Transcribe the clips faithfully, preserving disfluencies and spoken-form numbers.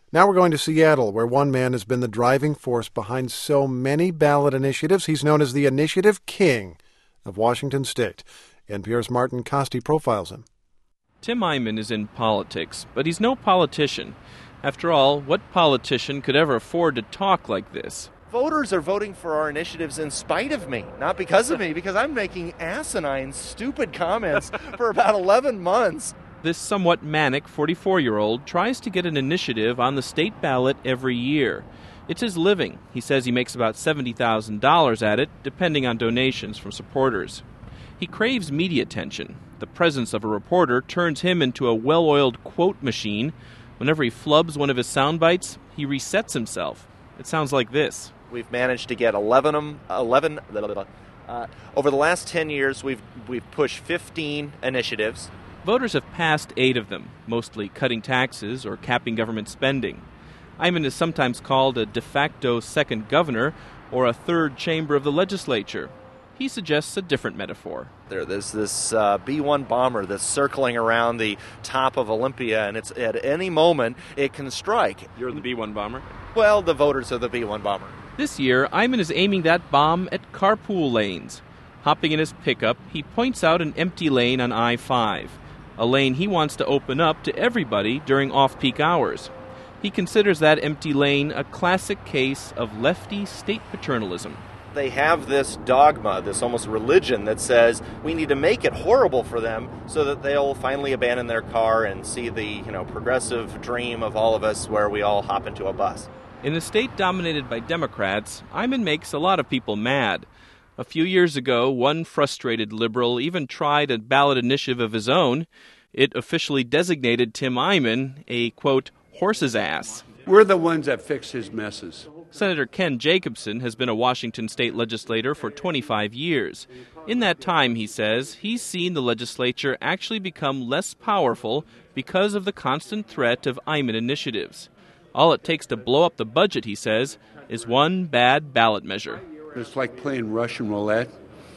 Now we're going to Seattle, where one man has been the driving force behind so many ballot initiatives. He's known as the Initiative King of Washington State. N P R's Martin Costi profiles him. Tim Eyman is in politics, but he's no politician. After all, what politician could ever afford to talk like this? Voters are voting for our initiatives in spite of me, not because of me, because I'm making asinine, stupid comments for about eleven months. This somewhat manic forty-four-year-old tries to get an initiative on the state ballot every year. It's his living. He says he makes about seventy thousand dollars at it, depending on donations from supporters. He craves media attention. The presence of a reporter turns him into a well-oiled quote machine. Whenever he flubs one of his sound bites, he resets himself. It sounds like this. We've managed to get eleven, eleven uh, over the last ten years, we've, we've pushed fifteen initiatives. Voters have passed eight of them, mostly cutting taxes or capping government spending. Eyman is sometimes called a de facto second governor or a third chamber of the legislature. He suggests a different metaphor. There, there's this uh, B one bomber that's circling around the top of Olympia, and it's at any moment it can strike. You're the B one bomber? Well, the voters are the B one bomber. This year, Eyman is aiming that bomb at carpool lanes. Hopping in his pickup, he points out an empty lane on I five, a lane he wants to open up to everybody during off-peak hours. He considers that empty lane a classic case of lefty state paternalism. They have this dogma, this almost religion that says we need to make it horrible for them so that they'll finally abandon their car and see the, you know, progressive dream of all of us where we all hop into a bus. In a state dominated by Democrats, Eyman makes a lot of people mad. A few years ago, one frustrated liberal even tried a ballot initiative of his own. It officially designated Tim Eyman a, quote, horse's ass. We're the ones that fix his messes. Senator Ken Jacobson has been a Washington state legislator for twenty-five years. In that time, he says, he's seen the legislature actually become less powerful because of the constant threat of Eyman initiatives. All it takes to blow up the budget, he says, is one bad ballot measure. It's like playing Russian roulette,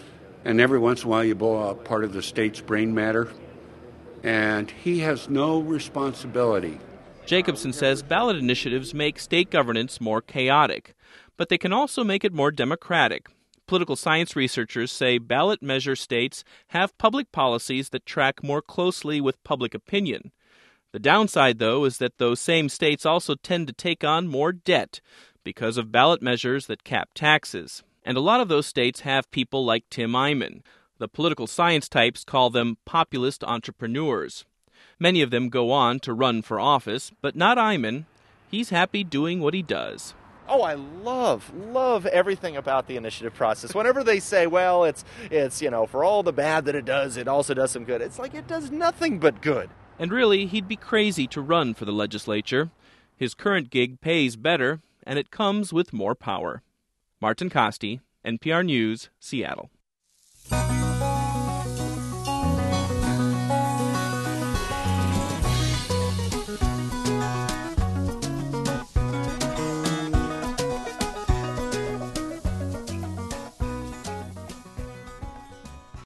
and every once in a while you blow up part of the state's brain matter, and he has no responsibility. Jacobson says ballot initiatives make state governance more chaotic, but they can also make it more democratic. Political science researchers say ballot measure states have public policies that track more closely with public opinion. The downside, though, is that those same states also tend to take on more debt because of ballot measures that cap taxes. And a lot of those states have people like Tim Eyman. The political science types call them populist entrepreneurs. Many of them go on to run for office, but not Eyman. He's happy doing what he does. Oh, I love, love everything about the initiative process. Whenever they say, well, it's, it's, you know, for all the bad that it does, it also does some good. It's like it does nothing but good. And really, he'd be crazy to run for the legislature. His current gig pays better, and it comes with more power. Martin Costi, N P R News, Seattle.